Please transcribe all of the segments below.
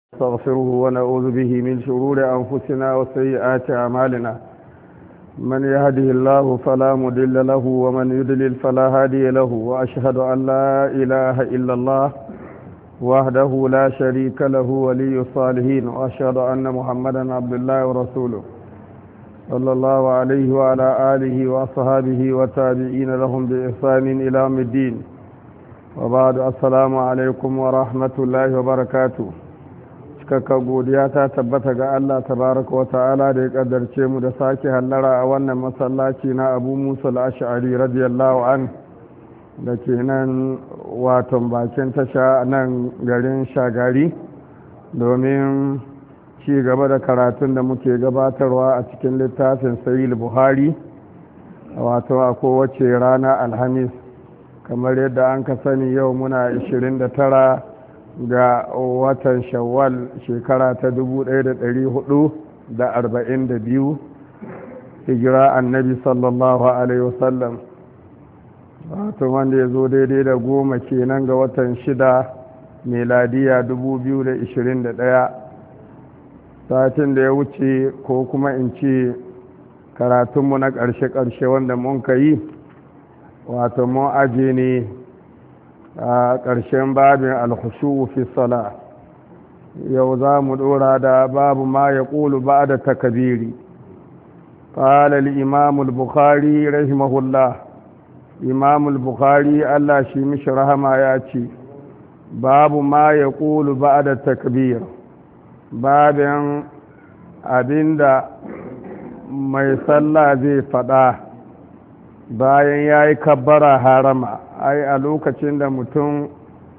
نستغفره ونعوذ به من شرور أنفسنا وسيئات أعمالنا. من يهده الله فلا مضل له ومن يضلل فلا هادي له، وأشهد أن لا إله إلا الله وحده لا شريك له ولي الصالحين، وأشهد أن محمدا عبد الله ورسوله صلى الله عليه وعلى آله وأصحابه وتابعين لهم بإحسان إلى يوم الدين. وبعد، السلام عليكم ورحمة الله وبركاته. Cikakkar godiya ta tabbata ga Allah tabaraka wa ta'ala da ya kaddarce mu da sake hallara a wannan masallaci na Abu Musa al-Ash'ari radiyallahu an da ke nan waton bakin tasha nan garin Shagari, domin ci gaba da karatun da muke gabatarwa a cikin littafin Sahih Buhari, wato a kowace rana Alhamis. Kamar yadda an ka sani, yau muna 29 ga watan Shawwal shekara ta 1442 hijira annabi sallallahu alaihi wasallam, wato wanda ya zo daidai da 10 kenan ga watan 6 meladiya 2021. satin da ya wuce, ko kuma in ce karatunmu na ƙarshe-ƙarshe wanda mun ka yi, wato mun aje ne a ƙarshen babin alkhushu fi sala. yau za mu ɗora da babu ma ya ƙulu ba da takabiri. قال الإمام البخاري رحمه الله، إمام البخاري الله شمش رحمه ياتي، باب ما يقول بعد التكبير، باب abinda mai sallah zai faɗa bayan ya yi kabbara harama. ai a lokacin da mutum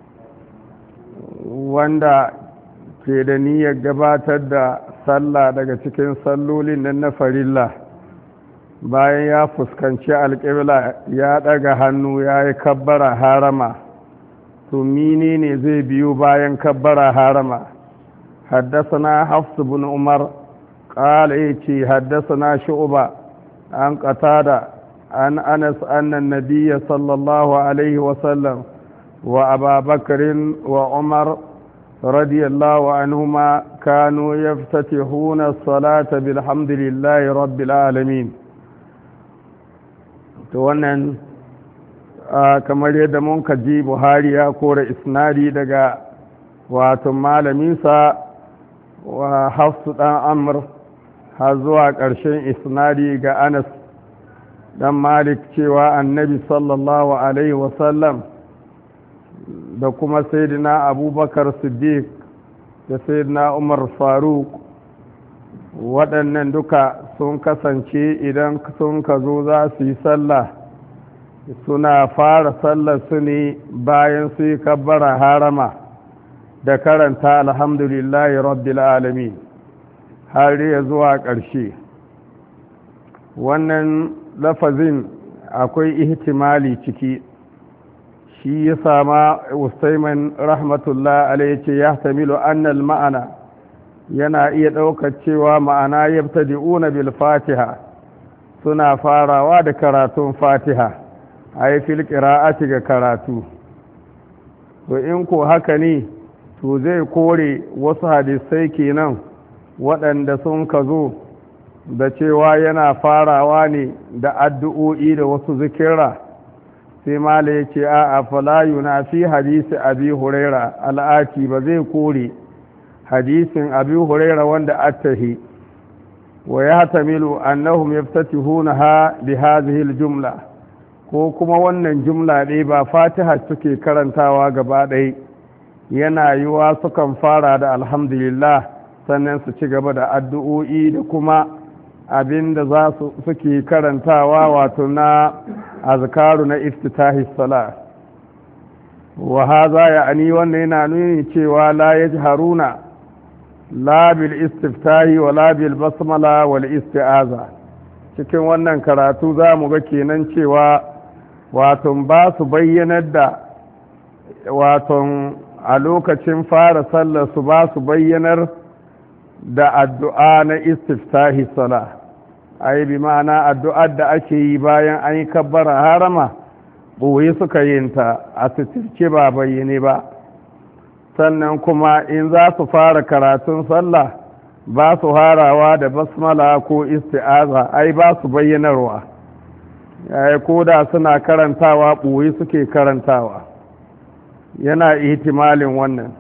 wanda ke da niyyar gabatar da sallah daga cikin sallolin nan na farilla, bayan ya fuskanci alƙibla ya ɗaga hannu ya yi kabbara harama, to mini ne zai biyo bayan kabbara harama. haddasana hafsu bin umar ƙala ya ce haddasana shu'uba an qatada عن أنس أن النبي صلى الله عليه وسلم وأبا بكر وعمر رضي الله عنهما كانوا يفتتحون الصلاة بالحمد لله رب العالمين. wannan kamar yadda mun ka ji Buhari ya kora isnadi daga wato malaminsa wa Hafsu dan Amr har zuwa ƙarshen isnadi ga Anas dan Malik cewa annabi sallallahu alaihi wasallam da kuma sayyidina Abubakar Siddiq da sayyidina Umar Faruk, waɗannan duka sun kasance idan sun ka zo za su yi sallah suna fara sallar su ne bayan su yi kabbara harama da karanta alhamdulillahi rabbil alamin har ya zuwa ƙarshe. wannan lafazin akwai ihtimali ciki, shi ya sama Usaiman rahmatullah alaihi ce ya tamilu annal ma'ana, yana iya ɗaukar cewa ma'ana yabtadi'una bil fatiha, suna farawa da karatun fatiha ay fil qira'ati ga karatu. to in ko haka ne, to zai kore wasu hadisai kenan waɗanda sun ka zo da cewa yana farawa ne da addu'o'i da wasu zikira. sai mala ya ce a falayu na fi hadisi abi huraira al'ati, ba zai kore hadisin abi huraira wanda attahi wa ya tamilu annahum yaftatihuna bi hadhihi al-jumla, ko kuma wannan jumla ɗaya ba fatiha suke karantawa gaba ɗaya, yana yiwa sukan fara da alhamdulillah sannan su ci gaba da addu'o'i da kuma abinda za su suke karantawa wato na azkaru na iftitahi salat. wa hadha ya'ni wannan yana nuni cewa la yajharuna la bil istiftahi wa la bil basmala wal isti'aza. cikin wannan karatu za mu ga kenan cewa wato ba su bayyanar da wato a lokacin fara sallar su ba su bayyanar da addu'a na istiftahi salat. ai bi ma'ana addu'ar da ake yi bayan an yi kabbara harama ɓoye suka yin ta, a sitirce ba bayyane ba. sannan kuma in za su fara karatun sallah ba su harawa da basmala ko isti'aza, ai ba su bayyanarwa, ko da suna karantawa ɓoye suke karantawa. Yana ihtimalin wannan.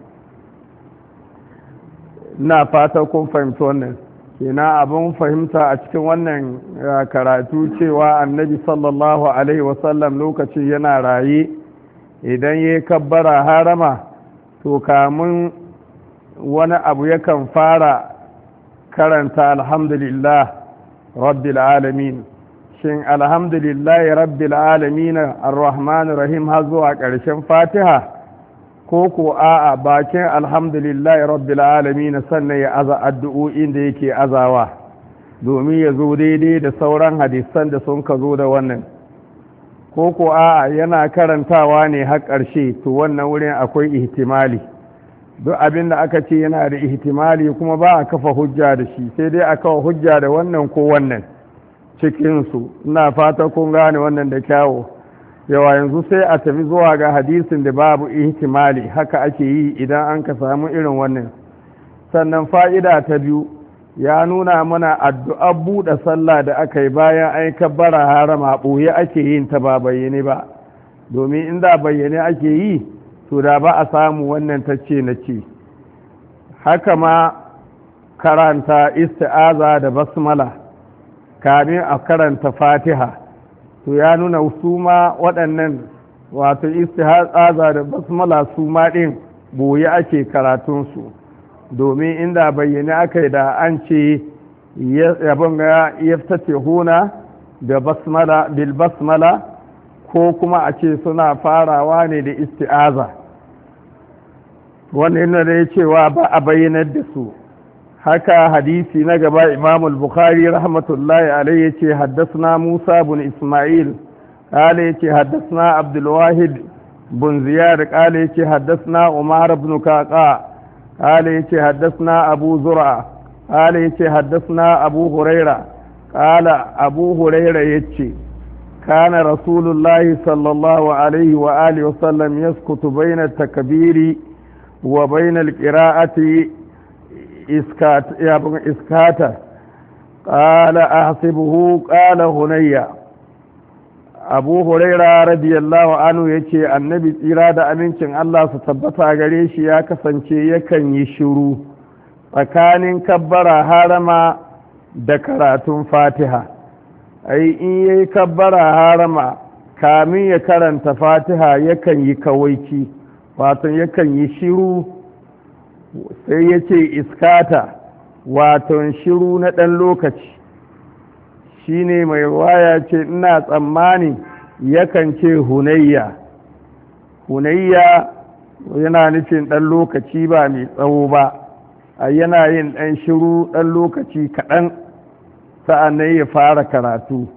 Ina fata kun fahimci wannan. Kina abin fahimta a cikin wannan karatu cewa annabi sallallahu alaihi wasallam lokacin yana raye idan ya kabbara harama to kamun wani abu yakan fara karanta alhamdulillah rabbil alamin. Shin alhamdulillah rabbil alamin ar-rahman rahim har zuwa ƙarshen fatiha, ko ko a'a bakin alhamdulillah rabbil alamin sannan ya aza addu'o'in da yake azawa domin ya zo daidai da sauran hadisan da sun ka zo da wannan, ko ko a'a yana karantawa ne har ƙarshe, to wannan wurin akwai ihtimali. duk abin da aka ce yana da ihtimali kuma ba a kafa hujja da shi, sai dai a kafa hujja da wannan ko wannan cikinsu. Ina fata kun gane wannan da kyawo. Yawa yanzu sai a tafi zuwa ga hadisin da babu ihtimali, haka ake yi idan an ka samu irin wannan. Sannan fa'ida ta biyu, ya nuna mana addu'ar buɗe sallah da aka yi bayan an kabbara harama ɓoye ake yin ta ba bayyane ba, domin inda bayyane ake yi to da ba a samu wannan ta ce na ce. Haka ma karanta isti'aza da basmala kamin a karanta fatiha, to ya nuna su ma waɗannan wato isti'aza da basmala su ma ɗin boye ake karatunsu, domin inda bayyane aka yi da an ce yabon ga yaftace huna da basmala bil basmala, ko kuma a ce suna farawa ne da isti'aza. wannan yana da cewa ba a bayyanar da su. haka hadisi na gaba Imam al-Bukhari rahmatullahi alayhi yace haddathna Musa ibn Isma'il qala yace haddathna Abdul Wahid ibn Ziyad qala yace haddathna Umar ibn Qaqa qala yace haddathna Abu Zur'a qala yace haddathna Abu Huraira qala Abu Huraira yace kana Rasulullahi sallallahu alayhi wa alihi wa sallam yaskutu bayna at-takbiri wa bayna al-qira'ati iskata qala ahsibuhu qala hunayya. Abu Huraira radiyallahu anhu yace annabi tsira da amincin Allah su tabbata gare shi ya kasance yakan yi shiru tsakanin kabbara harama da karatun Fatiha. ai in yayi kabbara harama kamin ya karanta Fatiha yakan yi kawaici, wato yakan yi shiru, sai ya ce iskata, wato shiru na ɗan lokaci. shi ne mai waya ce ina tsammani yakan ce hunayya. Hunayya yana nufin ɗan lokaci ba mai tsawo ba, a yana yin ɗan shiru ɗan lokaci kaɗan sa'annan ya fara karatu.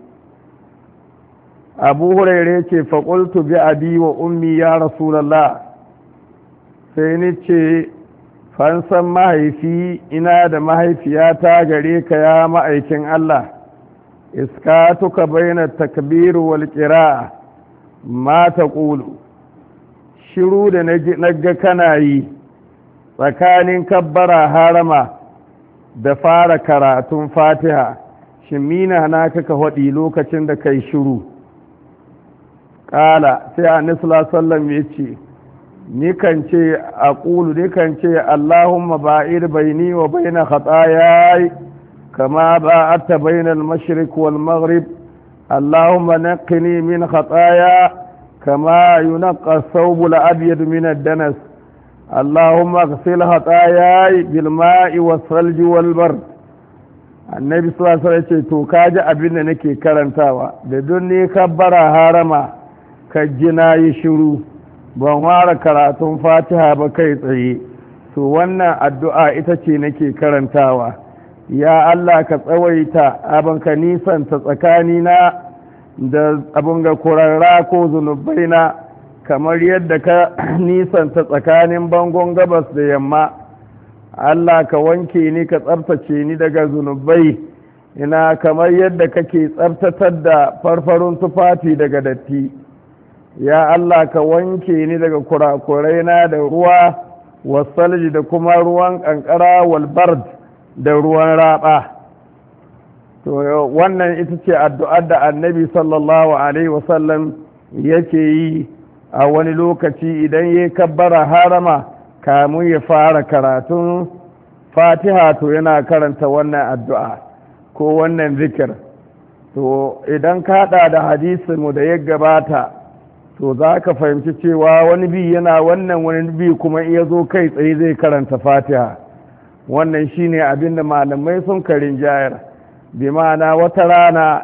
Abu Hurairah ce faƙultu bi abi wa ummi ya Rasulallah, sai ni ce fansan mahaifi ina da mahaifiyata gare ka ya ma'aikin Allah, iskatuka baina takbir wal qira'a ma taqulu, shiru da naga kana yi tsakanin kabbara harama da fara karatun Fatiha, shin mina na kaka faɗi lokacin da kai shiru? Ƙala sai annabi sallallahu alaihi wasallam yace nikan ce aqulu nikan ce Allahumma ba'id baini wa baina khataayai kama ba'adta baina al-mashriq wal maghrib, Allahumma naqqini min khataaya kama yunqqa ath-thawb al-abyad min ad-danas, Allahumma ighsil khataayai bil ma'i was-salj wal bard. Annabi sallallahu alaihi wasallam ce to kaji abin da nake karantawa, da don ne kabbara harama ka ji na yi shiru ban fara karatun Fatiha ba kai tsaye, to wannan addu'a ita ce nake karantawa. Ya Allah ka tsawaita abin ka nisanta tsakanina da abin ga kurarra ko zunubaina kamar yadda ka nisanta tsakanin bangon gabas da yamma. Allah ka wanke ni ka tsabtace ni daga zunubai ina kamar yadda kake tsabtatar da farfarun tufafi daga datti. Ya Allah ka wanke ni daga kurakuraina da ruwa wasalji da kuma ruwan kankara wal bard da ruwan raba. to wannan ita ce addu'ar da annabi sallallahu alaihi wasallam yake yi a wani lokaci idan ya kabbara harama kamun ya fara karatun fatiha to yana karanta wannan addu'a ko wannan zikir. to idan ka hada da hadisinmu da ya gabata to za ka fahimci cewa wani bi yana wannan, wani bi kuma iya zo kai tsaye zai karanta fatiha. wannan shine abin da malamai sun karin jayar, bi ma'ana wata rana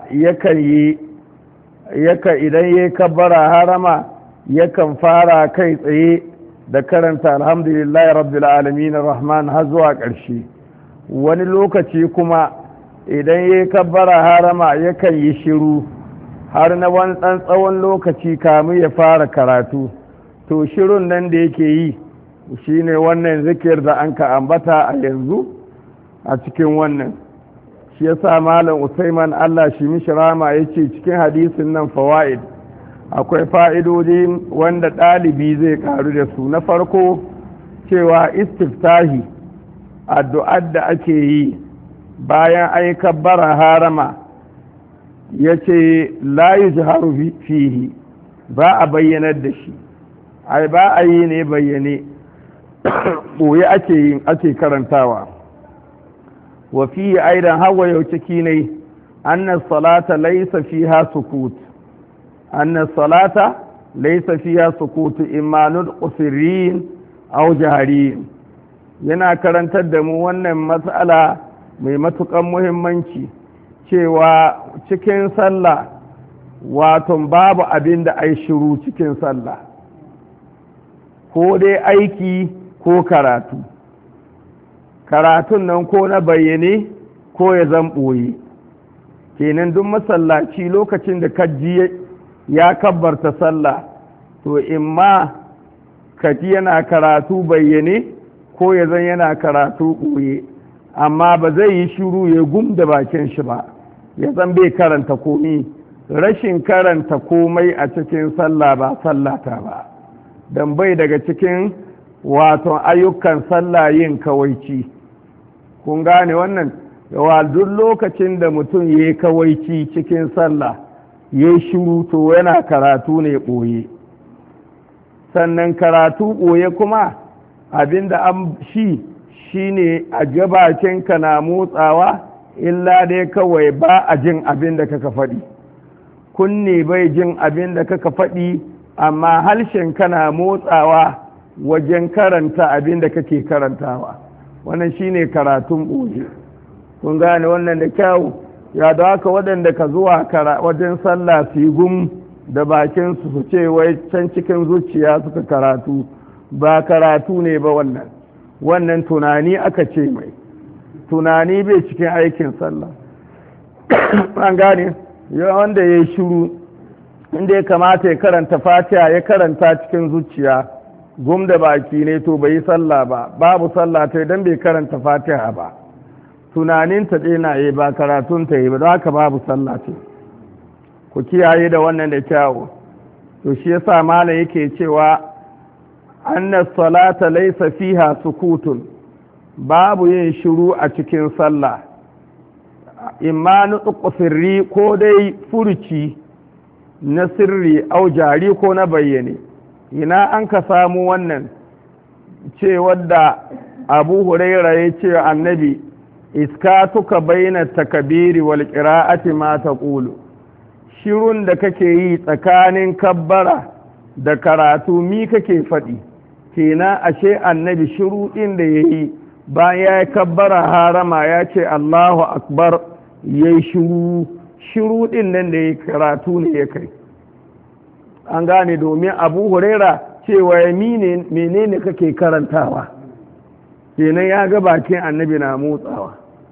idan ya kabbara harama yakan fara kai tsaye da karanta alhamdulillahi rabbil alamin rahman har zuwa ƙarshe. wani lokaci kuma idan ya kabbara harama yakan yi shiru har na wani ɗan tsawon lokaci kamun ya fara karatu. to shirun nan da yake yi shine wannan zikir da an ka ambata a yanzu a cikin wannan. shi yasa malam Usaiman Allah shi mishi rama yace cikin hadisin nan fawaid akwai fa'idodi wanda ɗalibi zai karu da su. na farko cewa istiftahi addu'ar da ake yi bayan ai kabbara harama yace la yujharu fihi, ba a bayyanar da shi, ai ba a yi ne bayyane, ɓoye ake karantawa. wa fihi aidan hawa yau ciki ne annas salata laysa fiha sukut, annas salata laysa fiha sukut imma nudqu sirrin aw jahrin. yana karantar da mu wannan matsala mai matukan muhimmanci cewa cikin sallah wato babu abin da ai shiru cikin sallah, ko dai aiki ko karatu. karatun nan ko na bayyane ko ya zan ɓoye. kenan duk masallaci lokacin da kaji ya kabbarta sallah to imma kaji yana karatu bayyane ko ya zan yana karatu ɓoye, amma ba zai yi shiru ya gum da bakin shi ba, ya zan bai karanta komi. rashin karanta komai a cikin sallah ba sallata ba, don bai daga cikin wato ayyukan sallah yin kawaici. kun gane wannan? yawa duk lokacin da mutum ya yi kawaici cikin sallah ya yi shiru to yana karatu ne ɓoye. sannan karatu ɓoye kuma abinda an shi ne a gabacinka na motsawa, illa dai kawai ba a jin abin da kaka faɗi. kunne bai jin abin da kaka faɗi, amma harshen kana motsawa wajen karanta abin da kake karantawa. wannan shine karatun ɓoye. kun gane wannan da kyau? ya da haka waɗanda ka zuwa wajen sallah su yi gum da bakinsu su ce wai can cikin zuciya suka karatu, ba karatu ne ba wannan. wannan tunani aka ce mai, tunani bai cikin aikin sallah. an gane wanda ya yi shiru inda ya kamata ya karanta fatiha ya karanta cikin zuciya, gum da baki ne, to bai yi sallah ba, babu sallah ta idan bai karanta fatiha ba. tunaninta ɗina yi ba karatunta yi ba, don haka babu sallah ce. ku kiyaye da wannan da kyawu. to shi yasa malam yake cewa annas salata laysa fiha sukutun, babu yin shiru a cikin sallah. imma nutqu sirri, ko dai furuci na sirri au jari ko na bayyane. ina an ka samu wannan ce wadda Abu Huraira ya ce annabi iskatuka baina takbiri wal qira'ati ma taqulu, shirun da kake yi tsakanin kabbara da karatu mi kake faɗi. kenan ashe annabi shiru ɗin da yayi bayan ya kabbara harama ya ce Allahu akbar, yayi shiru ɗin nan da ya karatu ne ya kai. an gane, domin Abu Huraira cewa ya menene kake karantawa, kenan ya ga bakin annabi na motsawa,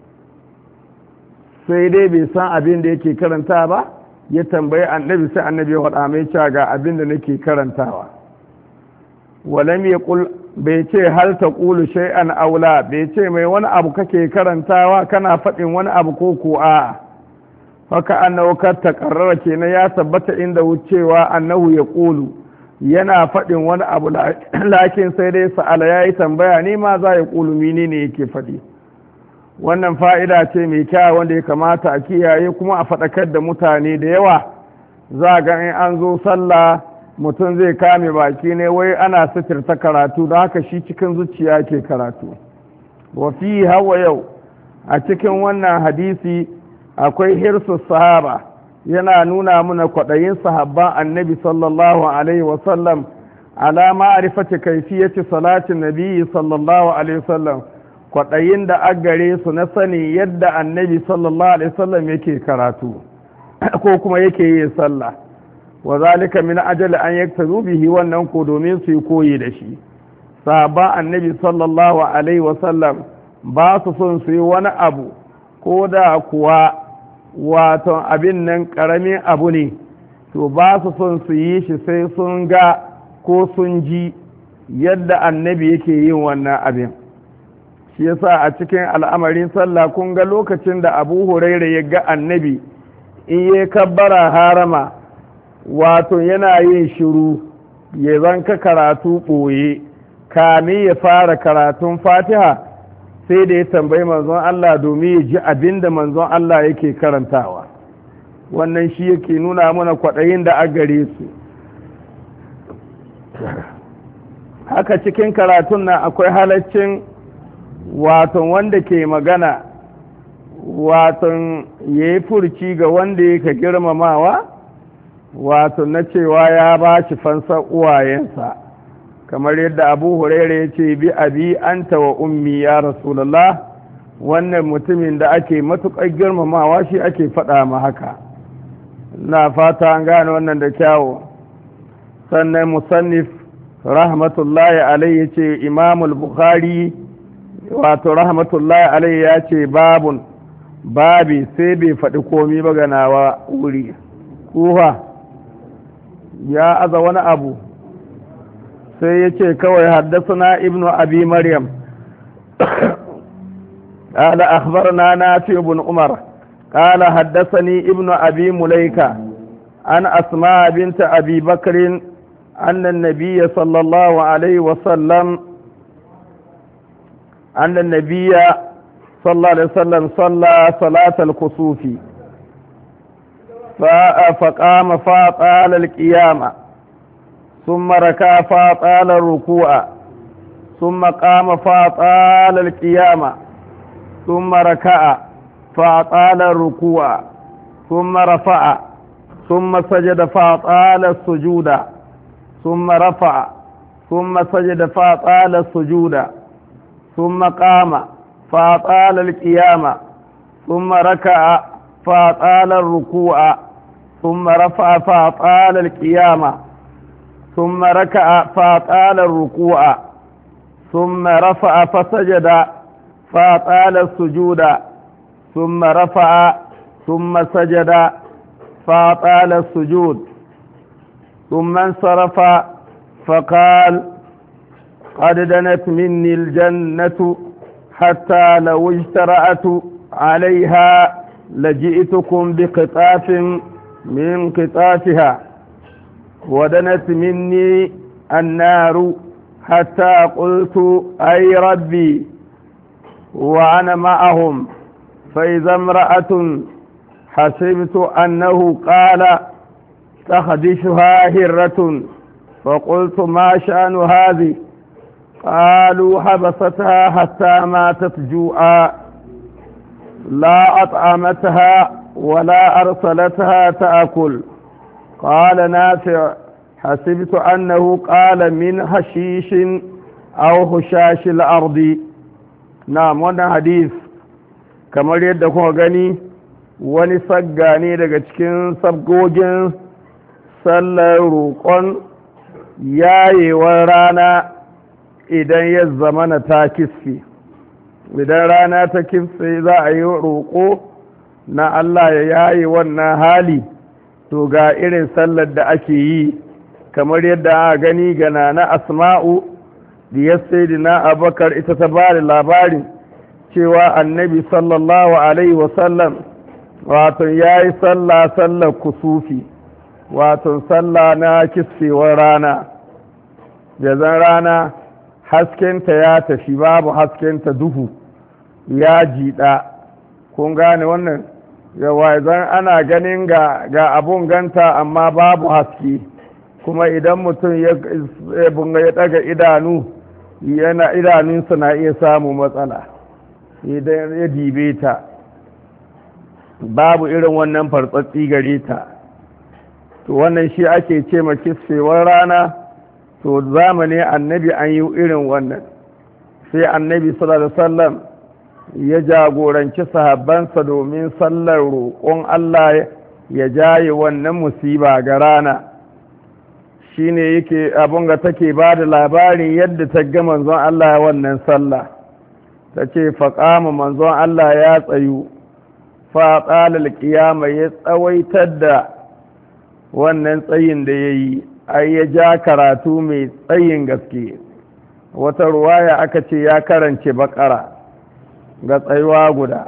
sai dai bai san abin da yake karanta ba. ya tambayi annabi, sai annabi ya faɗa mai cewa ga abin da nake karantawa. walam yaqul, bai ce hal taqulu shay'an aw la, bai ce mai wani abu kake karantawa, kana faɗin wani abu ko a. haka annahu kad taqarrara, kenan ya tabbata inda wucewa annahu yaqulu, yana faɗin wani abu lakin sai dai sa'ala ya yi tambaya ne ma za ya ƙulumi ne yake faɗi. Wannan fa'ida ce mai kyau wanda ya kamata a kiyaye kuma a faɗakar da mutane da yawa. Za ga in an zo sallah mutum zai kame baki ne wai ana sitirta karatu don haka shi cikin zuciya ke karatu. Wafi hawa yau a cikin wannan hadisi akwai hirsus sahaba, yana nuna mana kwaɗayin sahabban annabi sallallahu alaihi wasallam ala ma'rifati kaifiyati salatin nabi sallallahu alaihi wasallam, kwaɗayin da agare su na sani yadda annabi sallallahu alaihi wasallam yake karatu ko kuma yake yin sallah. Wa zalika min ajali an yaktazu bihi, wannan ko domin su yi koyi da shi. Sahabban annabi sallallahu alaihi wasallam ba su son su yi wani abu ko da kuwa wato abin nan ƙaramin abu ne, to ba su son su yi shi sai sun ga ko sun ji yadda annabi yake yin wannan abin. Shi yasa a cikin al'amarin sallah kun ga lokacin da Abu Huraira ya ga annabi in ya kabbara harama wato yana yin shiru ya zanka karatu ɓoye kame ya fara karatun Fatiha, sai da ya tambayi manzon Allah domin ya ji abin da manzon Allah yake karantawa. Wannan shi yake nuna mana kwaɗayin da a gare su. Haka cikin karatun nan akwai halaccin waton wanda ke magana waton ya yi furci ga wanda yake girmamawa, waton na cewa ya ba shi fansar uwayensa, kamar yadda Abu Huraira ya ce bi abi anta wa ummi ya Rasulullah. Wannan mutumin da ake matuƙar girmamawa shi ake faɗa ma haka. Na fata an gane wannan da kyawu. Sannan musannif rahmatullahi alaihi ya ce Imamul Bukhari wato rahmatullahi alaihi ya ce babi sai bai faɗi komi ba ganawa wuri. Kuha ya aza wani abu sai ya ce kawai haddasa ibnu abi maryam قال أخبرنا نافع بن عمر قال حدثني ابن أبي مليكة عن أسماء بنت أبي بكر أن النبي صلى الله عليه وسلم صلى صلاة الكسوف فقام فطال القيامة ثم ركع فطال الركوع ثم قام فطال القيامة ثم ركع فطال الركوع ثم رفع ثم سجد فطال السجود ثم رفع ثم سجد فطال السجود ثم قام فطال القيامة ثم ركع فطال الركوع ثم رفع فطال القيامة ثم ركع فطال الركوع ثم رفع فسجد فطال السجود ثم رفع ثم سجد فطال السجود ثم انصرف فقال قد دنت مني الجنة حتى لو اجترأت عليها لجئتكم بقطاف من قطافها ودنت مني النار حتى قلت أي ربي وأنا معهم فإذا امرأة حسبت أنه قال تخدشها هرة فقلت ما شأن هذه قالوا حبستها حتى ماتت جوعا لا أطعمتها ولا أرسلتها تأكل. قال نافع حسبت أنه قال من حشيش أو هشاش الأرض. نعم wannan hadis kamar yadda kuka gani wani sagga ne daga cikin sabgogin sallar roƙon yayewar rana idan ya zamana ta kisfi. Idan rana ta kisfi za a yi roƙo na Allah ya yaye wannan hali, to ga irin sallar da ake yi kamar yadda a gani ga na Asma'u diyar Sayyidina Abubakar ita ta ba da labarin cewa annabi sallallahu alaihi wasallam wato ya yi sallar kusufi, wato sallah na kisfewar rana. da zan rana haskenta ya tafi babu haskenta duhu ya jiɗa kun gane wannan yawa zan ana ganin ga abun ganta amma babu haske kuma idan mutum ya daga idanu idanunsa na iya samu matsala idan ya dibe ta babu irin wannan fartsatsi gare ta to wannan shi ake ce ma kisfewar rana to zamanin annabi an yi irin wannan sai annabi sallallahu alaihi wasallam ya jagoranci sahabbansa domin sallar roƙon Allah ya jaye wannan musiba ga rana shine yake abun ga take ba da labarin yadda ta ga manzon Allah wannan sallah ta ce faƙama manzon Allah ya tsayu faɗalar ƙiyama ya tsawaitar da wannan tsayin da ya yi ai ya ja karatu mai tsayin gaske wata ruwaya aka ce ya karance bakara ga tsayuwa guda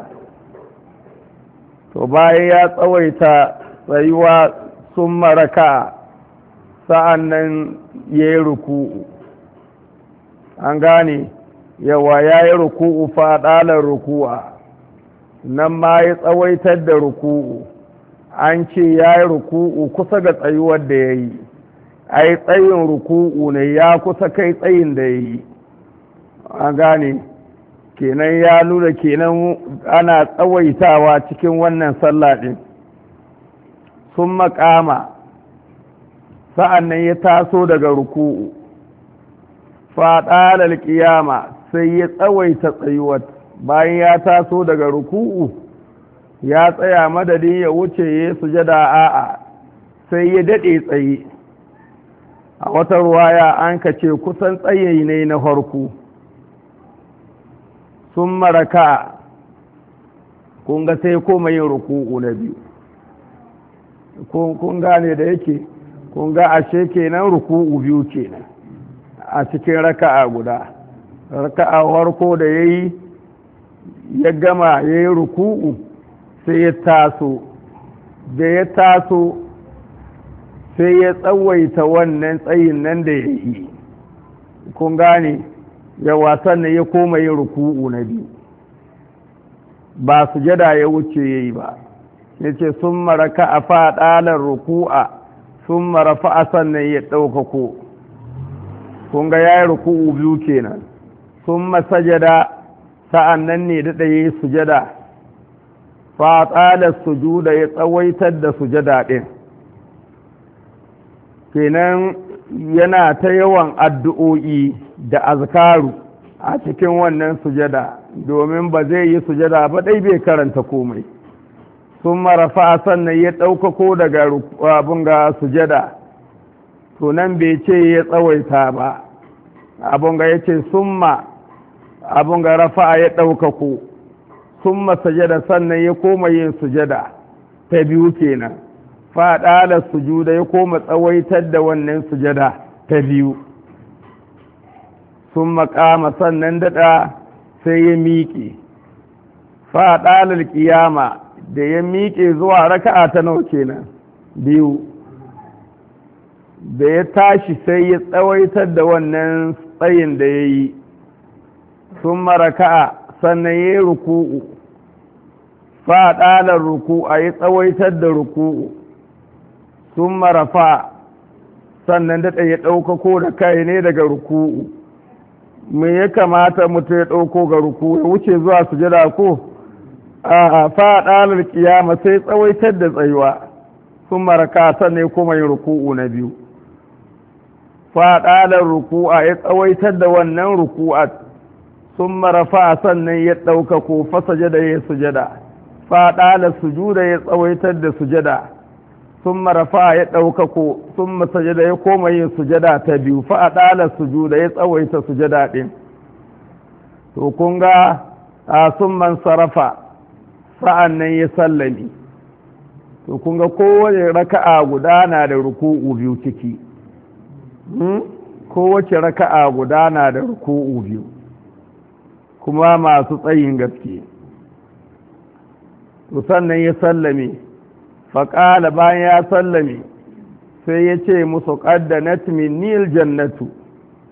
to bayan ya tsawaita tsayuwa sun maraka sa'an nan ya yi ruku'u an gane yawa ya yi ruku'u faɗalar ruku'a nan ma ya tsawaitar da ruku'u an ce ya yi ruku'u kusa ga tsayuwar da ya yi ai tsayin ruku'u ne ya kusa kai tsayin da ya yi an gane kenan ya nuna kenan ana tsawaitawa cikin wannan sallah ɗin sun makama sa'an nan ya taso daga ruku'u faɗalar ƙiyama sai ya tsawaita tsayuwar bayan ya taso daga ruku'u ya tsaya madadin ya wuce ya sujada a'a sai ya daɗe tsaye a wata ruwaya an ka ce kusan tsaye ne na farko sun maraka kun ga sai koma yin ruku'u na biyu kun gane da yake kun ga ashe kenan ruku'u biyu kenan a cikin raka'a guda raka'a farko da yayi ya gama yayi ruku'u sai ya taso da ya taso sai ya tsawaita wannan tsayin nan da ya yi kun gane ya wasan ne ya koma yin ruku'u na biyu ba sujada ya wuce ya yi ba ya ce sun maraka a faɗalar ruku'a sun marafa a sannan ya ɗaukako kun ga ya yi ruku'u biyu kenan sun masajada sa'an nan ne daɗa ya yi sujada faɗalar sujuda ya tsawaitar da sujada ɗin kenan yana ta yawan addu'o'i da azkaru a cikin wannan sujada domin ba zai yi sujada ba dai bai karanta komai sun marafa sannan ya ɗaukako daga abin ga sujada to nan bai ce ya tsawaita ba abin ga ya ce summa abin ga rafa ya ɗaukako summa sujada sannan ya koma yin sujada ta biyu kenan faɗalar sujuda ya koma tsawaitar da wannan sujada ta biyu sun makama sannan daɗa sai ya miƙe faɗalar ƙiyama da ya miƙe zuwa raka'a ta nawa kenan biyu da ya tashi sai ya tsawaitar da wannan tsayin da ya yi sun maraka'a sannan ya yi ruku'u faɗalar ruku'a ya tsawaitar da ruku'u sun marafa sannan daɗa ya ɗaukako da kai ne daga ruku'u me ya kamata mutum ya ɗauko ga ruku'u ya wuce zuwa sujada ko a faɗalar kiyama sai tsawaitar da tsayuwa sun maraka sannan kuma yin ruku'u na biyu faɗalar ruku'a ya tsawaitar da wannan ruku'a sun marafa sannan ya ɗaukako fa sujada ya sujada faɗalar sujuda ya tsawaitar da sujada sun marafa ya ɗaukako sun masajada ya koma yin sujada ta biyu faɗalar sujuda ya tsawaita sujada ɗin to kun ga a sun man sarrafa sa'an nan ya sallami to kun ga kowace raka'a guda na da ruku'u biyu ciki kowace raka'a guda na da ruku'u biyu kuma masu tsayin gaske to sannan ya sallame faƙala bayan ya sallame sai ya ce musu ƙaddanat minnil jannatu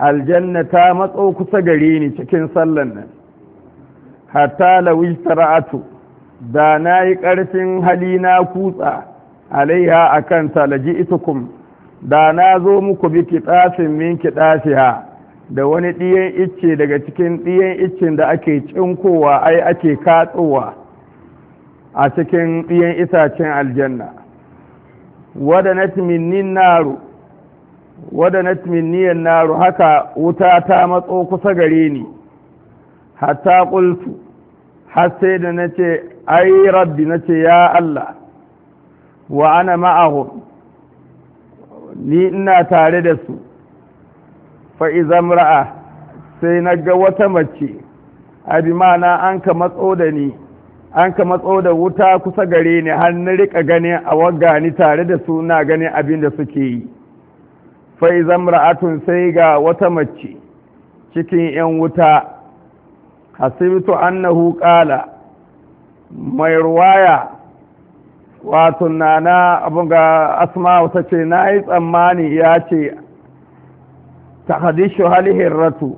aljanna ta matso kusa gare ni cikin sallan nan hatta lawi tara'atu da na yi ƙarfin hali na kutsa alaiha a kan talaji itukum da na zo muku bi kiɗafin min kiɗafiha da wani ɗiyan icce daga cikin ɗiyan iccen da ake cinkowa ai ake katsowa a cikin ɗiyan itacen aljanna wadanat minniyan naru haka wuta ta matso kusa gare ni hatta qultu har sai da nace ai rabbi nace ya Allah wa ana ma'ahum ni ina tare da su fa iza mra'a sai na ga wata mace abi mana an ka matso da ni an ka matso da wuta kusa gare ni har na rika gani a wagga ni tare da su na gani abin da suke yi fa iza mra'atun sai ga wata mace cikin yan wuta hasibtu annahu qala mai ruwaya wato nana abun ga asma ta ce na yi tsammani ya ce ta hadishu halihirratu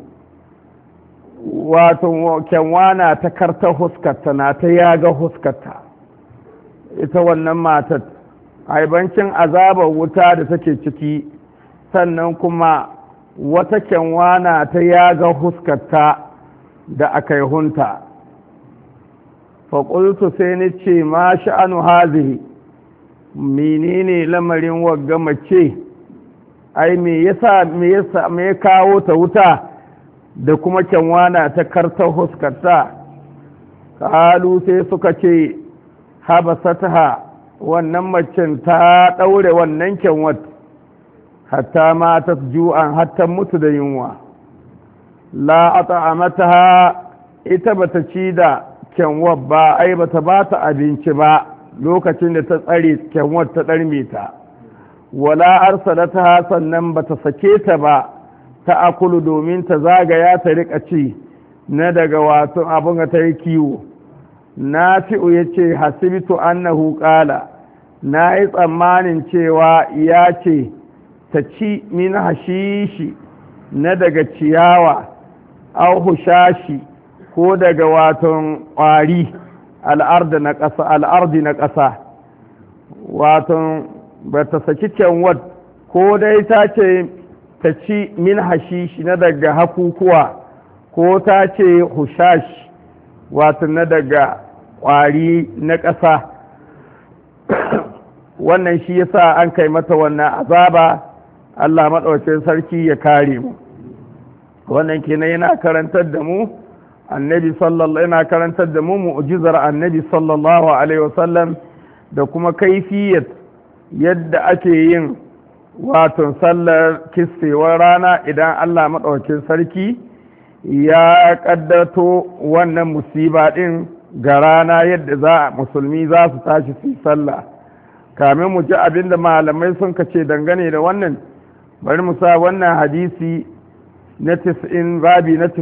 wato kyanwana ta karta huskarta na ta yaga huskarta ita wannan matar aibancin azabar wuta da take ciki sannan kuma wata kyanwana ta yaga huskarta da aka yi hunta faƙultu sai ni ce ma sha'anu hazihi menene lamarin wagga mace ai me ya kawo ta wuta da kuma kyanwana ta kartar huskarta kalu sai suka ce habasataha wannan macen ta ɗaure wannan kyanwat hatta matat ju'an hatta mutu da yunwa la at'amataha ita bata ci da kyanwar ba ai bata bata abinci ba lokacin da ta tsare kyanwar ta ɗarme ta wala arsalataha sannan bata sake ta ba ta akulu domin ta zagaya ta rika ci na daga wato abin da ta yi kiwo nafi'u yace hasibtu annahu qala na yi tsammanin cewa ya ce ta ci min hashishi na daga ciyawa au hushashi ko daga waton ƙwari al'ardi na ƙasa waton ba ta saki kyanwar ko dai ta ce ta ci min hashishi na daga hakukuwa ko ta ce hushash wato na daga ƙwari na ƙasa wannan shi yasa an kai mata wannan azaba Allah maɗaukin sarki ya kare mu wannan kenan yana karantar da mu annabi sallallahu yana karantar da mu mu'jizar annabi sallallahu alaihi wasallam da kuma kaifiyat yadda ake yin wato sallar kissewar rana idan Allah maɗaukin sarki ya ƙaddato wannan musiba ɗin ga rana yadda musulmi za su tashi su sallah kamin mu ji abin da malamai sun kace dangane da wannan bari mu sa wannan hadisi na 90 babi na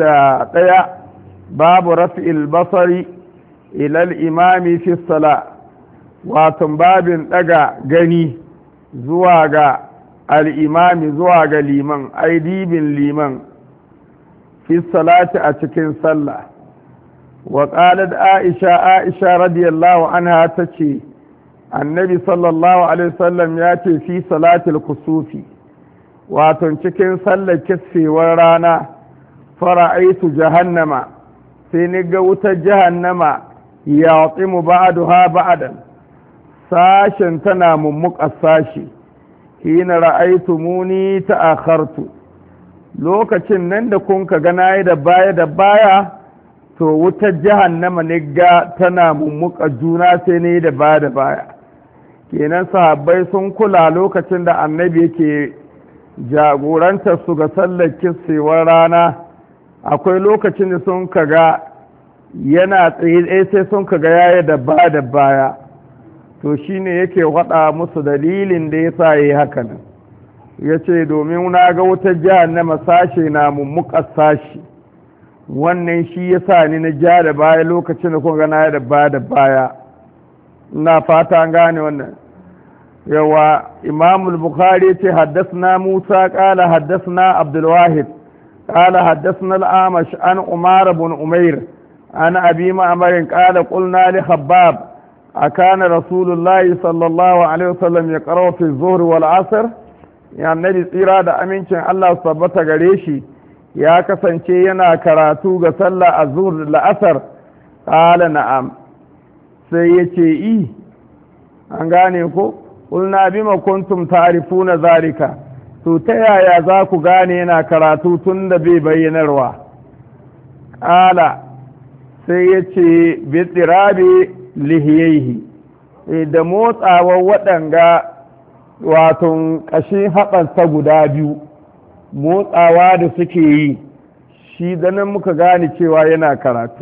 91 babu rafi'il basari ila al-imami fi salah wato babin daga gani zuwa ga al-imami zuwa ga liman aidibin liman fi salati a cikin sallah wa qalat aisha radiyallahu anha tace annabi sallallahu alaihi wasallam ya ce fi salatil kusufi wato cikin sallar kisfewar rana fara'aitu jahannama sai ni ga wutar jahannama ya tsimu ba'duha ba'dan sashen tana mummuka sashi hina ra'aitu muni ta'akhartu lokacin nan da kun ka ga nayi da baya to wutar jahannama ne ga tana mummuka juna sai ne da baya kenan sahabbai sun kula lokacin da annabi yake jagorantar su ga sallar kissewar rana akwai lokacin da sun kaga yana tsaye sai sun kaga yaya da baya to shine yake faɗa musu dalilin da yasa yayi haka nan yace domin na ga wutar jahannama sashe na mummuka sashi wannan shi yasa ni na ja da baya lokacin da kun ga na da baya na fata an gane wannan yawa imam al-bukhari ce haddathna Musa qala haddathna Abdul Wahid qala haddathna al-Amash an Umar ibn Umair an Abi Ma'mar qala qulna li Khabbab akana Rasulullah sallallahu alaihi wasallam yaqra'u fi adh-dhuhr wal 'asr ya annabi tsira da amincin Allah tabbata gare shi ya kasance yana karatu ga sallah azhur da la'asar qala na'am sai yace i an gane ko qulna bima kuntum ta'rifuna zalika to ta yaya za ku gane yana karatu tun da bai bayyanarwa qala sai yace bi tirabi lihiyaihi da motsawa waɗanga wato ƙashin haɓarsa guda biyu motsawa da suke yi shi da nan muka gane cewa yana karatu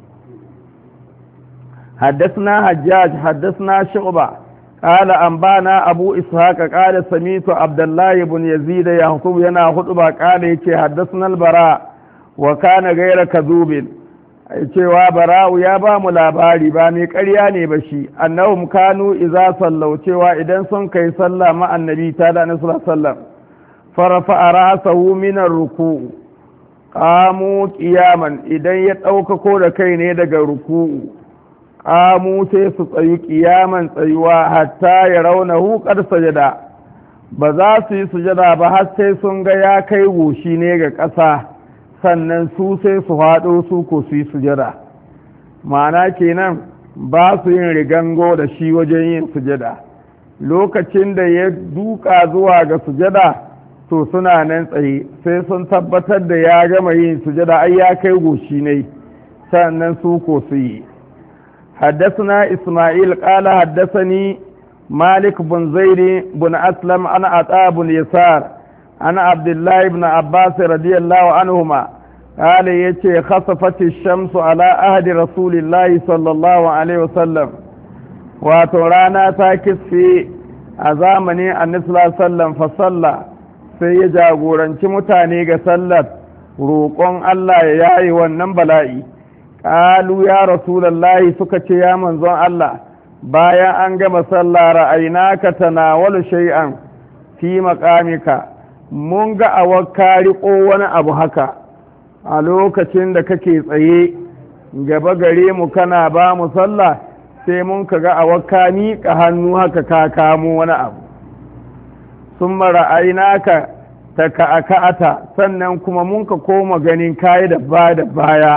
haddasna hajjaj haddasna shu'ba qala anbana abu ishaq qala samitu abdullah ibn yazid yahkub yana hutuba qala yace haddasna al-bara wa kana ghayra kadhubin cewa bara'u ya ba mu labari ba mai ƙarya ne ba shi annahum kanu idza sallau cewa idan sun kai sallah ma annabi ta da annabi sallallahu alaihi wasallam farafa ra'sahu min ar-ruku' qamu qiyaman idan ya ɗaukako da kai ne daga ruku'u qamu sai su tsayu qiyaman tsayuwa hatta ya raunahu qad sajada ba za su yi sujada ba har sai sun ga ya kai goshi ne ga ƙasa sannan su sai su faɗo su ko su yi sujada ma'ana kenan ba su yin rigango da shi wajen yin sujada lokacin da ya duka zuwa ga sujada to suna nan tsaye sai sun tabbatar da ya gama yin sujada ai ya kai goshi ne sannan su ko su yi حدثنا إسماعيل قال حدثني مالك بن زيد بن أسلم عن عطاء بن يسار عن عبد الله بن عباس رضي الله عنهما قال يتي خسفت الشمس على عهد رسول الله صلى الله عليه وسلم وترانا تاكس في أزامني النبي صلى الله عليه وسلم فصلى sai ya jagoranci mutane ga sallar roƙon Allah ya yayi wannan bala'i ƙalu ya rasulallahi suka ce ya manzon Allah bayan an gama sallah ra'ainaka tanawalu shay'an fi maqamika mun ga awakka riƙo wani abu haka a lokacin da kake tsaye gaba gare mu kana ba mu sallah sai mun ka ga awakka miƙa hannu haka ka kamo wani abu sun ra'ainaka ta ka'ata sannan kuma mun ka koma ganin kayi da baya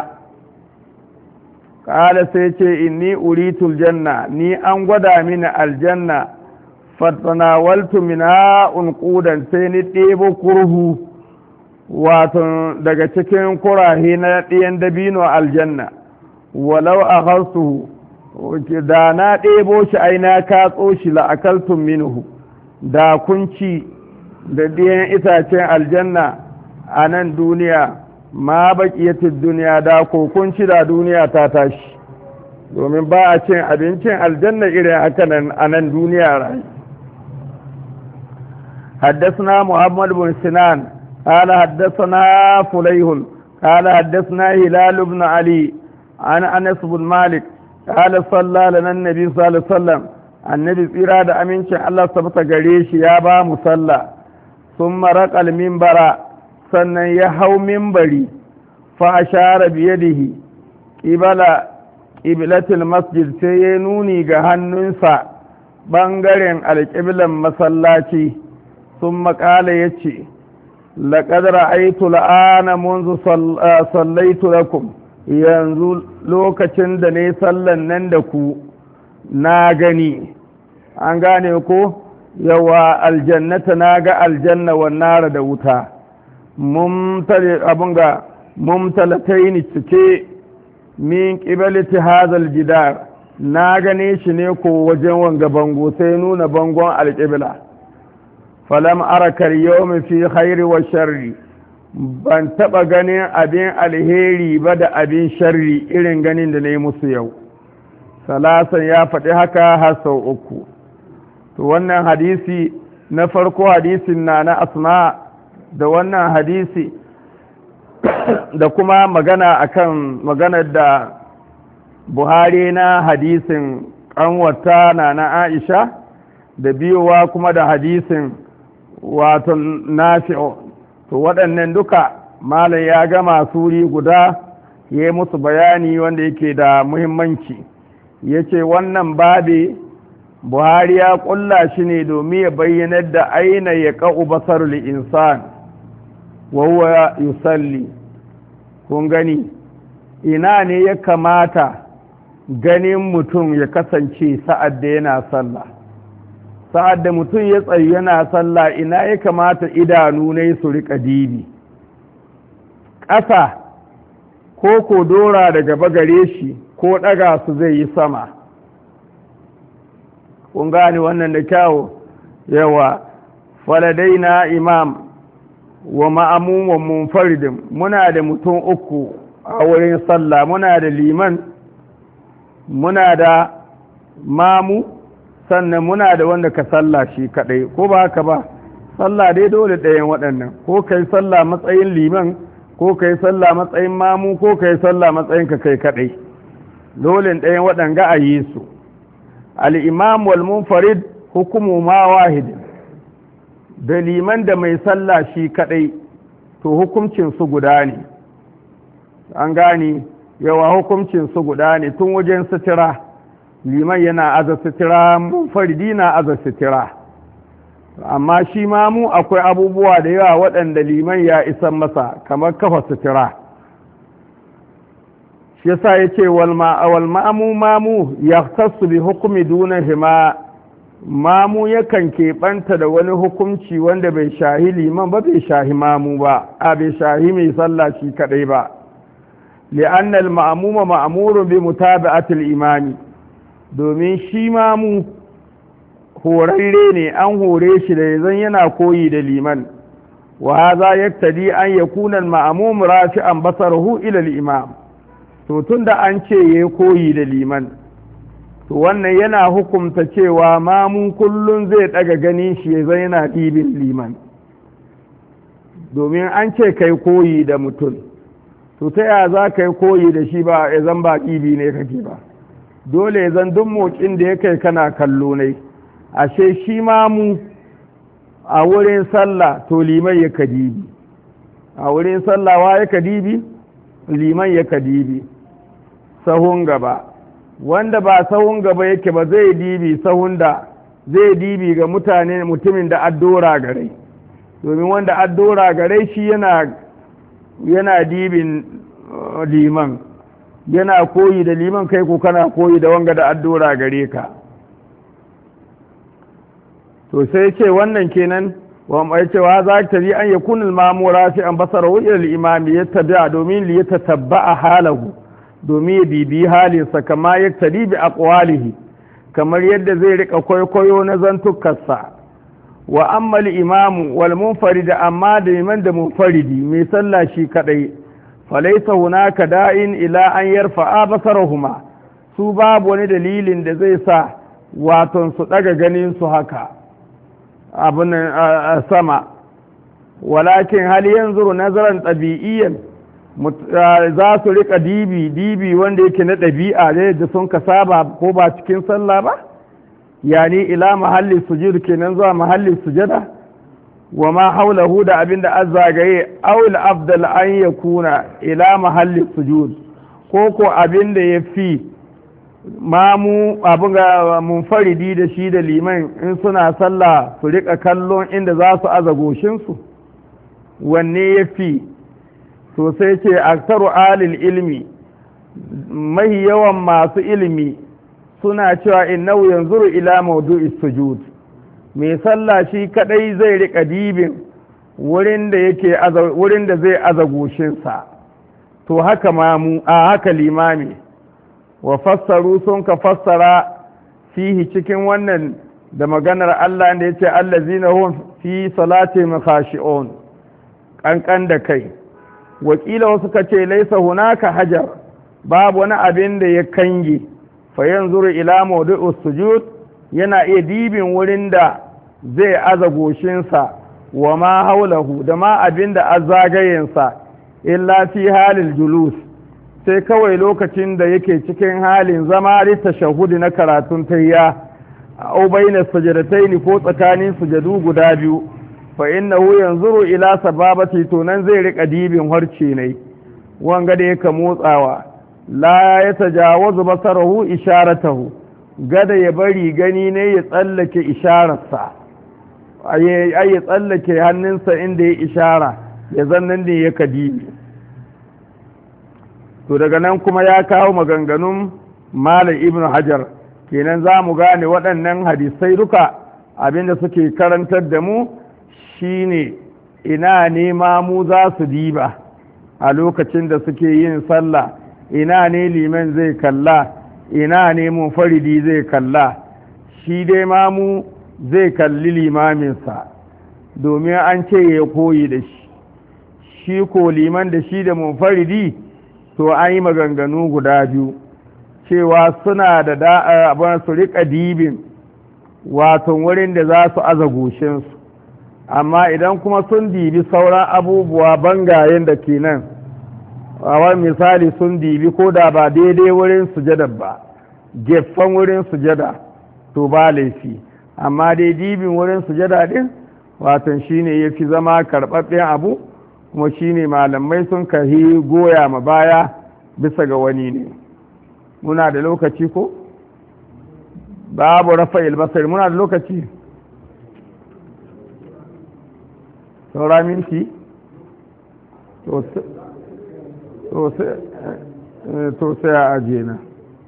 ƙala sai ce inni uritul janna ni an gwada mini aljanna fatanawaltu minha unqudan sai ni ɗebo kurhu wato daga cikin kurahe na ɗiyan dabino aljanna walau akhastu da na ɗebo shi aina katso shi la'akaltum minhu da kunci da ɗiyan itacen aljanna a nan duniya ma baƙiyatin duniya da kokunci da duniya ta tashi domin ba a cin abincin aljanna irin haka nan a nan duniya rai حدثنا محمد بن سنان قال حدثنا فليح قال حدثنا هلال بن علي عن أنس بن مالك قال صلى لنا النبي صلى الله عليه وسلم النبي tsira da amincin Allah sabata gare shi ya ba mu sallah ثم رق المنبر sannan ya hau mimbari fa ashara biyadihi qiblatil masjid sai ya nuni ga hannunsa bangaren alƙiblan masallaci sun maƙala ya ce laƙad ra'aytu la'ana munzu sallaitu lakum yanzu lokacin da ne sallan nan da ku na gani an gane ko yawa aljannata na ga aljanna wa nara da wuta mumtalataini cike min ƙibaliti hazal jidar na gane shi ne ko wajen wanga bango sai nuna bangon alƙibla falam arakar yawmi fi khairi wa sharri ban taɓa ganin abin alheri ba da abin sharri irin ganin da na yi musu yau salasan ya faɗi haka har sau uku to wannan hadisi na farko hadisin na asma da wannan hadisi da kuma magana akan maganar da Buhari na hadisin kanwata na Aisha da biyowa kuma da hadisin wato nafi'u. To waɗannan duka malam ya gama suri guda ya yi musu bayani wanda yake da muhimmanci. Ya ce wannan babi Buhari ya ƙulla shi ne domin ya bayyanar da aina ya ƙa'u basarul insan wa huwa yusalli. Kun gani ina ne ya kamata ganin mutum ya kasance sa'ad da yana sallah? Sa'ad da mutum ya tsayi yana sallah ina ya kamata idanu ne su riƙa dibi? Ƙasa ko dora daga gaba gare shi ko ɗaga su zai yi sama? Kun gane wannan da kyawu? Yawa, faladaina imam wa ma'amun wa munfaridin, muna da mutum uku a wurin sallah, muna da liman, muna da mamu, sannan muna da wanda ka sallah shi kadai. Ko ba haka ba? Sallah dai dole ɗayan waɗannan, ko kai sallah matsayin liman, ko kai sallah matsayin mamu, ko kai sallah matsayin ka kai kadai. Dole ɗayan waɗanga a yi su. Al-imam wal munfarid hukumu ma wahidin, da liman da mai sallah shi kadai to hukuncin su guda ne. An gani yawa, hukuncin su guda ne. Tun wajen sutura liman yana aza sutura, munfaridi na aza sutura, amma shi ma mu akwai abubuwa da yawa waɗanda liman ya isan masa, kamar kafa sutura. Shi yasa yace wal mamu yahtassu bi hukmi dunahuma, mamu yakan keɓanta da wani hukunci wanda bai shahi liman ba, bai shahi mamu ba, a bai shahi mai sallah shi kadai ba. li'anna al-ma'muma ma'murun bi mutaba'ati al-imami, domin shi mamu horarre ne, an hore shi da yanzu yana koyi da liman. Wa hadha yaktadi an yakuna al-ma'mum rafi'an basarahu ila al-imam. To tunda an ce yayi koyi da liman, to wannan yana hukumta cewa mamun kullum zai daga ganin shi zai yana ɗibin liman, domin an ce kai koyi da mutum. To ta yaya za ka yi koyi da shi ba ya zan ba ɗibi ne kake ba? Dole ya zan duk motsin da ya kai kana kallo ne. Ashe shi mamu a wurin sallah to liman ya kadibi, a wurin sallah wa ya kadibi? Liman ya kadibi. Sahun gaba, wanda ba sahun gaba yake ba zai dibi sahun da zai dibi ga mutumin da addora gare, domin wanda addora gare shi yana dibin liman, yana koyi da liman, kai ko kana koyi da wanga da addora gare ka. To sai ce wannan kenan wa mai cewa za ta yi an yakun al-mamu rafi'an basarahu ila al-imami yattabi'a, domin li yatatabba'a halahu, domin ya bibi halinsa, kama ya tari bi aqwalihi, kamar yadda zai rika kwaikwayo na zantukarsa. Wa amma al-imamu wal munfarid, amma da liman da munfaridi mai sallah shi kadai, falaysa hunaka da'in ila an yarfa'a basarahuma, su babu wani dalilin da zai sa waton su daga ganin su haka abin sama. Walakin hal yanzuru nazaran tabi'iyyan, za su rika dibi wanda yake na ɗabi'a ne da sun ka saba ko ba cikin sallah ba, yani ila mahalli sujud, kenan zuwa mahalli sujada, wa ma haulahu da abin da an zagaye, aul afdal an yakuna ila mahalli sujud, ko ko abin da ya fi mamu abin ga munfaridi da shi da liman in suna sallah su rika kallon inda za su aza goshinsu, wanne ya fi? Sosai ce aktaru alil ilmi, mahi yawan masu ilmi suna cewa innahu yanzuru ila mawdu'is sujud, mai sallah shi kadai zai rika dibin wurin da zai aza goshinsa. To haka mamu a haka limami. Wa fassaru sun ka fassara fihi cikin wannan da maganar Allah da yace allazina hum fi salatihim khashi'un, kankan da kai. Wakila wasu ka ce laisa hunaka hajar, babu wani abin da ya kange, fa yanzuru ila mawdu'us sujud, yana iya dibin wurin da zai aza goshinsa, wa ma haulahu da ma abin da azagayensa, illa fi halil julus, sai kawai lokacin da yake cikin halin zama da tashahudi na karatun tahiyya, au bayna sajadatayn ko tsakanin sujadu guda biyu fa innahu yanzuru ila sababati to nan zai rika dibin harce ne wanga da yake motsawa la ya tajawazu basarahu isharatahu gada ya bari gani ne ya tsallake ishararsa ai ya tsallake hannunsa inda ya ishara ya zannan da ya kadibi to daga nan kuma ya kawo maganganun malam ibnu hajar kenan za mu gane waɗannan hadisai duka abinda suke karantar da mu shine ina ne ma mu za su diba a lokacin da suke yin sallah ina ne liman zai kalla ina ne munfaridi zai kalla shi dai mamu zai kalli limaminsa domin an ce ya koyi da shi ko liman da shi da munfaridi to an yi maganganu guda biyu cewa suna da abin su rika dibin wato wurin da za su aza goshinsu amma idan kuma sun dibi sauran abubuwa bangayen da ke nan a misali sun dibi ko da ba daidai wurin sujada ba gefen wurin sujada to ba laifi amma dai dibin wurin sujada din watan shine ya fi zama karɓaɓɓen abu kuma shine malamai sun kahi goya ma baya bisa ga wani ne muna da lokaci ko babu rafa ilbasar muna da lokaci saura minti to sai a ajiye na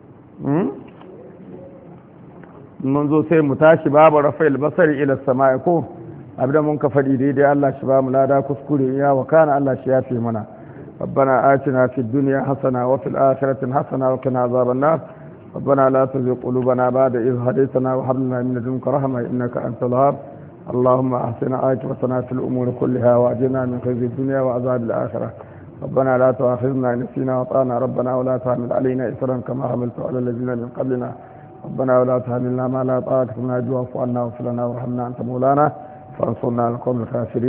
mun zo sai mu tashi babu rafa'il basari ila sama'i ko abda mun ka faɗi daidai Allah shi ba mu lada kuskure ya wa kana Allah shi ya fi mana ربنا آتنا في الدنيا حسنة وفي الآخرة حسنة وقنا عذاب النار ربنا لا تزغ قلوبنا بعد إذ هديتنا وهب لنا من لدنك رحمة إنك أنت الوهاب اللهم أحسن عاقبتنا في الأمور كلها وأجرنا من خزي الدنيا وعذاب الآخرة ربنا لا تؤاخذنا إن نسينا وأطعنا ربنا ولا تحمل علينا إصرا كما حملت على الذين من قبلنا ربنا ولا تحملنا ما لا طاقة لنا واعف عنا واغفر لنا وارحمنا أنت مولانا فانصرنا على القوم الكافرين